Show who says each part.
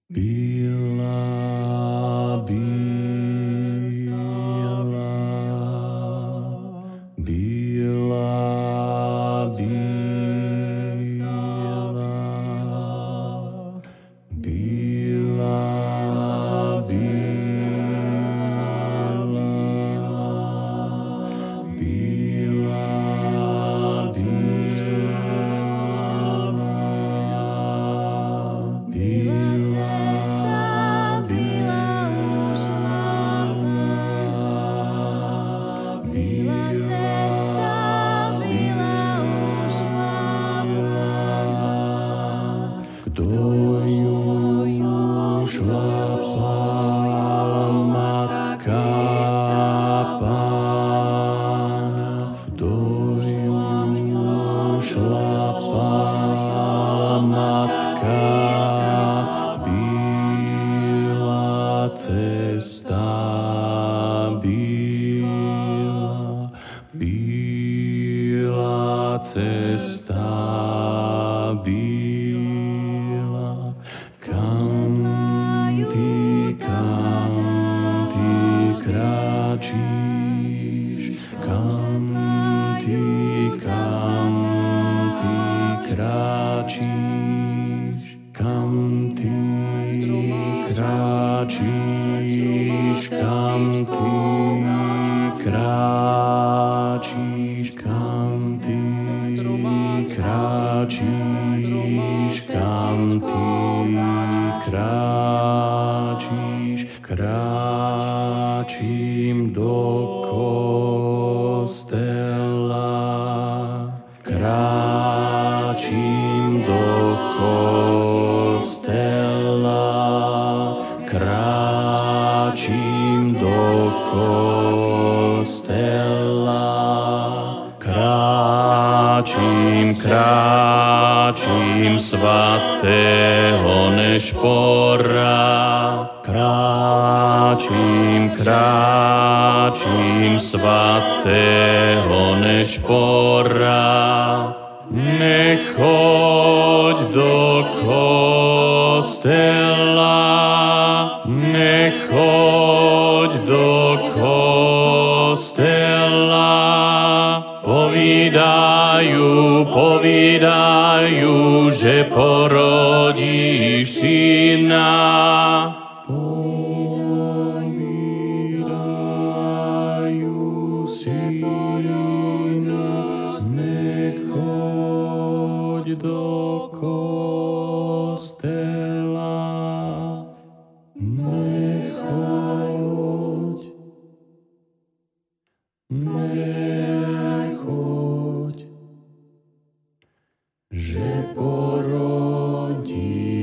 Speaker 1: Biela, biela, biela, biela, biela, biela, biela, kto ju šlapala matka Pána, kto ju šlapala matka, biela cesta, biela, biela cesta, biela, kam ty kráčíš, kam ty kráčíš, kam ty kráčíš, kam ty kráčíš, kam ty kráčíš, kam ty kráčíš, kráčím do kostela, kráčím do kostela, kráčím do kostela, kráčím svatého nešpora, kráčim svatého nešpora. Nechoď do kostela, nechoď do kostela. Povídajú, že porodíš syna. Povídajú syna, nechoď do kostela, nechoď, že porodíš